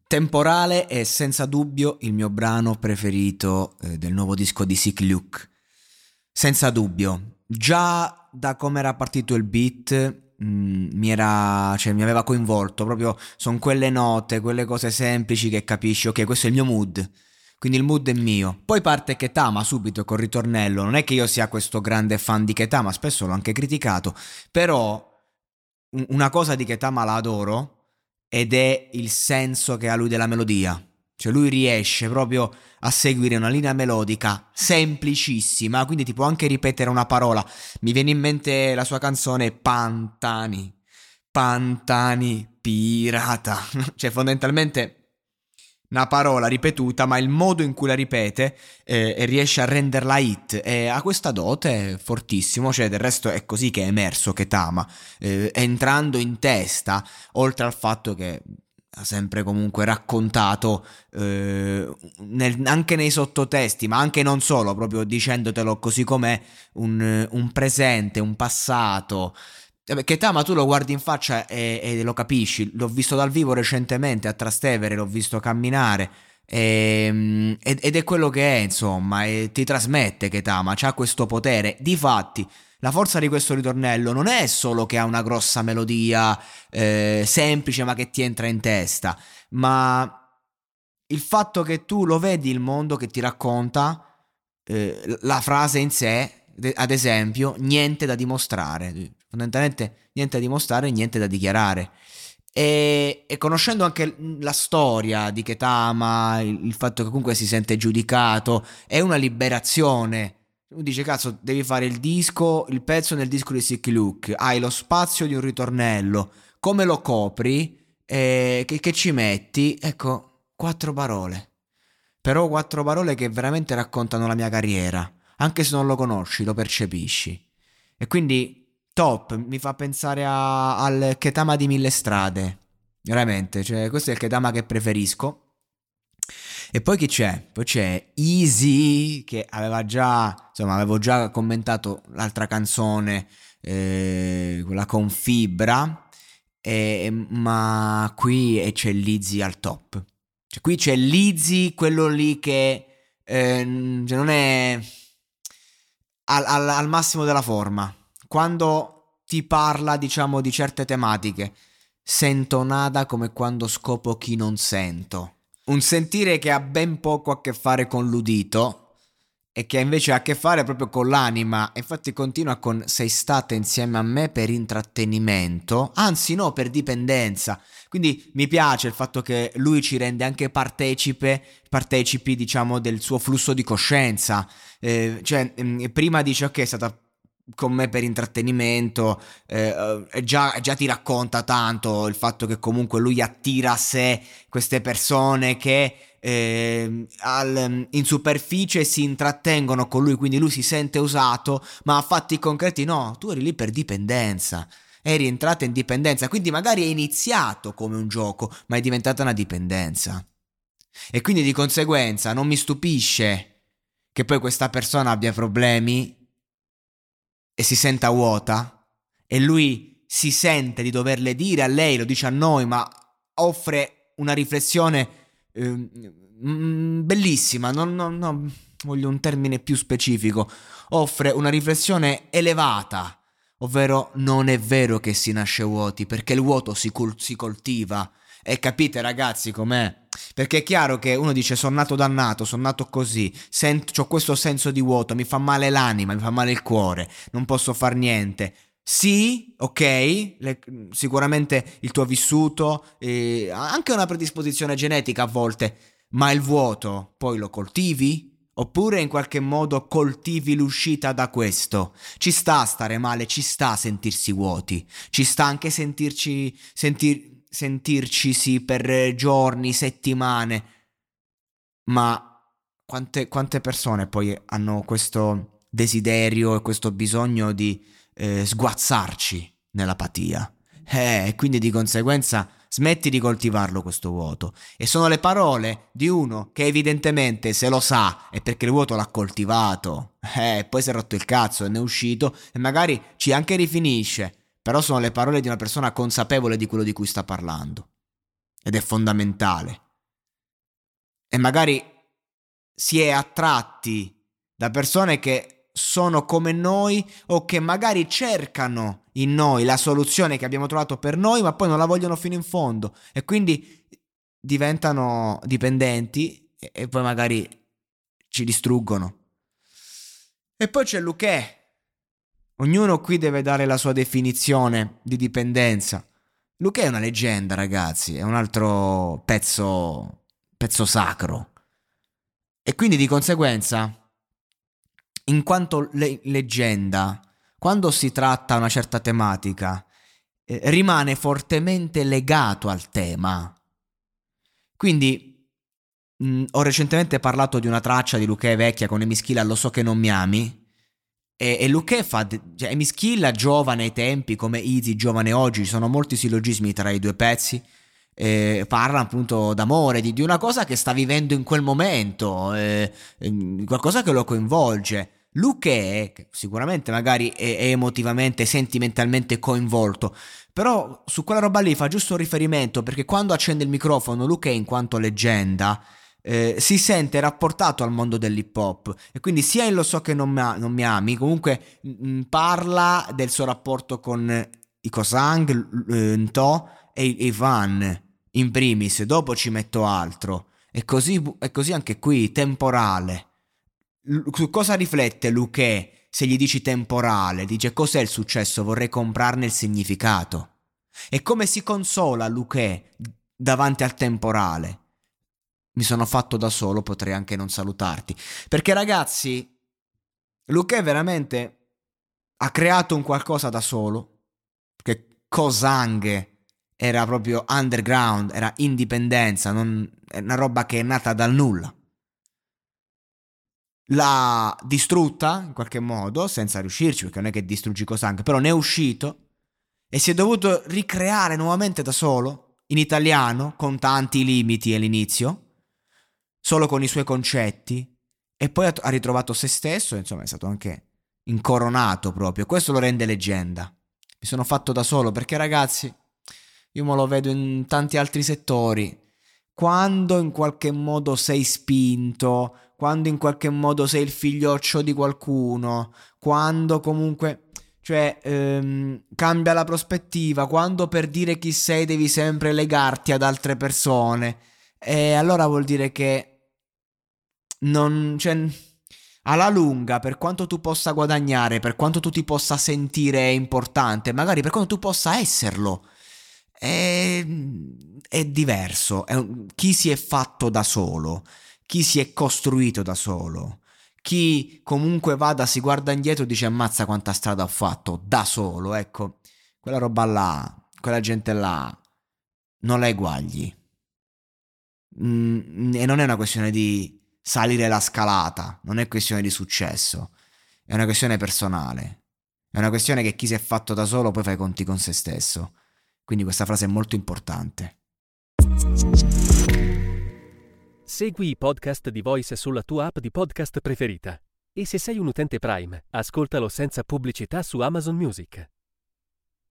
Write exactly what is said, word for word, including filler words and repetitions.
Temporale è senza dubbio il mio brano preferito eh, del nuovo disco di Sick Luke. Senza dubbio. Già da come era partito il beat mh, mi era, cioè, mi aveva coinvolto. Proprio sono quelle note, quelle cose semplici che capisci, ok, questo è il mio mood. Quindi il mood è mio. Poi parte Ketama subito col ritornello. Non è che io sia questo grande fan di Ketama, spesso l'ho anche criticato. Però un- una cosa di Ketama la adoro ed è il senso che ha lui della melodia. Cioè lui riesce proprio a seguire una linea melodica semplicissima, quindi ti può anche ripetere una parola. Mi viene in mente la sua canzone Pantani, Pantani, pirata. Cioè fondamentalmente una parola ripetuta, ma il modo in cui la ripete eh, e riesce a renderla hit e ha questa dote fortissimo, cioè del resto è così che è emerso Ketama, eh, entrando in testa, oltre al fatto che ha sempre comunque raccontato eh, nel- anche nei sottotesti, ma anche non solo, proprio dicendotelo così com'è, un, un presente, un passato. Eh beh, Ketama tu lo guardi in faccia e, e lo capisci. L'ho visto dal vivo recentemente a Trastevere, l'ho visto camminare. ehm, ed, ed è quello che è, insomma, e ti trasmette Ketama, c'ha questo potere. Difatti, la forza di questo ritornello non è solo che ha una grossa melodia eh, semplice ma che ti entra in testa, ma il fatto che tu lo vedi il mondo che ti racconta, eh, la frase in sé, de- ad esempio, niente da dimostrare, fondamentalmente niente da dimostrare, niente da dichiarare. E, e conoscendo anche la storia di Ketama, il, il fatto che comunque si sente giudicato, è una liberazione. Tu dici, cazzo, devi fare il disco, il pezzo nel disco di Sick Luke, hai lo spazio di un ritornello, come lo copri? Eh, che, che ci metti? Ecco, quattro parole. Però quattro parole che veramente raccontano la mia carriera. Anche se non lo conosci, lo percepisci. E quindi top, mi fa pensare a- al Ketama di Mille Strade. Veramente, cioè questo è il Ketama che preferisco. E poi chi c'è? Poi c'è Easy che aveva già, insomma, avevo già commentato l'altra canzone, eh, quella con Fibra, eh, ma qui e c'è Lizzy al top. Cioè, qui c'è Lizzy, quello lì che eh, cioè non è al, al- al massimo della forma. Quando ti parla, diciamo, di certe tematiche, sento nada come quando scopo chi non sento. Un sentire che ha ben poco a che fare con l'udito e che invece ha a che fare proprio con l'anima. Infatti continua con sei stata insieme a me per intrattenimento, anzi no, per dipendenza. Quindi mi piace il fatto che lui ci rende anche partecipe, partecipi, diciamo, del suo flusso di coscienza. Eh, cioè, mh, prima dice ok, è stata con me per intrattenimento, eh, eh, già, già ti racconta tanto il fatto che comunque lui attira a sé queste persone che eh, al- in superficie si intrattengono con lui, quindi lui si sente usato, ma a fatti concreti no, tu eri lì per dipendenza. Eri entrata in dipendenza, quindi magari è iniziato come un gioco, ma è diventata una dipendenza. E quindi di conseguenza non mi stupisce che poi questa persona abbia problemi e si senta vuota e lui si sente di doverle dire a lei, lo dice a noi, ma offre una riflessione ehm, mm, bellissima, non, non- non- voglio un termine più specifico, offre una riflessione elevata, ovvero non è vero che si nasce vuoti, perché il vuoto si, cul- si coltiva. E capite ragazzi com'è? Perché è chiaro che uno dice sono nato dannato, sono nato così, ho questo senso di vuoto, mi fa male l'anima, mi fa male il cuore, non posso far niente. Sì, ok, le- sicuramente il tuo vissuto, eh, ha anche una predisposizione genetica a volte, ma il vuoto poi lo coltivi? Oppure in qualche modo coltivi l'uscita da questo? Ci sta a stare male, ci sta a sentirsi vuoti, ci sta anche sentirci, sentir, sentircisi per giorni, settimane, ma quante, quante persone poi hanno questo desiderio e questo bisogno di eh, sguazzarci nell'apatia? Eh, e quindi di conseguenza smetti di coltivarlo questo vuoto. E sono le parole di uno che evidentemente se lo sa è perché il vuoto l'ha coltivato. Eh, poi si è rotto il cazzo e ne è uscito e magari ci anche rifinisce. Però sono le parole di una persona consapevole di quello di cui sta parlando. Ed è fondamentale. e magari si è attratti da persone che sono come noi o che magari cercano in noi la soluzione che abbiamo trovato per noi, ma poi non la vogliono fino in fondo e quindi diventano dipendenti e, e poi magari ci distruggono. E poi c'è Luché. Ognuno qui deve dare la sua definizione di dipendenza. Luché è una leggenda, ragazzi, è un altro pezzo, pezzo sacro. E quindi di conseguenza, in quanto le- leggenda, quando si tratta una certa tematica, eh, rimane fortemente legato al tema. Quindi mh, ho recentemente parlato di una traccia di Luché vecchia con Emischilla, Lo so che non mi ami. E, e Luché fa, cioè, Emischilla giovane ai tempi come Easy giovane oggi, ci sono molti sillogismi tra i due pezzi, eh, parla appunto d'amore, di, di una cosa che sta vivendo in quel momento, eh, eh, qualcosa che lo coinvolge. Luché, che sicuramente magari è, è emotivamente, sentimentalmente coinvolto, però su quella roba lì fa giusto un riferimento, perché quando accende il microfono Luché in quanto leggenda eh, si sente rapportato al mondo dell'hip hop e quindi sia in Lo so che non mi, non mi ami comunque mh, parla del suo rapporto con Iko Sang, eh, Nto e Ivan in primis, dopo ci metto altro e così, e così anche qui temporale. L- su cosa riflette Luché se gli dici temporale? Dice cos'è il successo, vorrei comprarne il significato. E come si consola Luché davanti al temporale? Mi sono fatto da solo, potrei anche non salutarti. Perché ragazzi, Luché veramente ha creato un qualcosa da solo. Che Kosang era proprio underground, era indipendenza, non, è una roba che è nata dal nulla. L'ha distrutta in qualche modo, senza riuscirci, perché non è che distruggi Kosang, però ne è uscito e si è dovuto ricreare nuovamente da solo, in italiano, con tanti limiti all'inizio, solo con i suoi concetti, e poi ha ritrovato se stesso, insomma è stato anche incoronato proprio, questo lo rende leggenda. Mi sono fatto da solo perché ragazzi, io me lo vedo in tanti altri settori, quando in qualche modo sei spinto, quando in qualche modo sei il figlioccio di qualcuno, quando comunque, cioè, ehm, cambia la prospettiva, quando per dire chi sei devi sempre legarti ad altre persone, e allora vuol dire che non, cioè, alla lunga, per quanto tu possa guadagnare, per quanto tu ti possa sentire importante, magari per quanto tu possa esserlo, è, è diverso. È un, chi si è fatto da solo, chi si è costruito da solo, chi comunque vada, si guarda indietro e dice ammazza quanta strada ho fatto da solo, ecco, quella roba là, quella gente là, non la eguagli. Mm, e non è una questione di salire la scalata, non è questione di successo, è una questione personale, è una questione che chi si è fatto da solo poi fa i conti con se stesso. Quindi questa frase è molto importante. Segui i podcast di Voice sulla tua app di podcast preferita. E se sei un utente Prime, ascoltalo senza pubblicità su Amazon Music.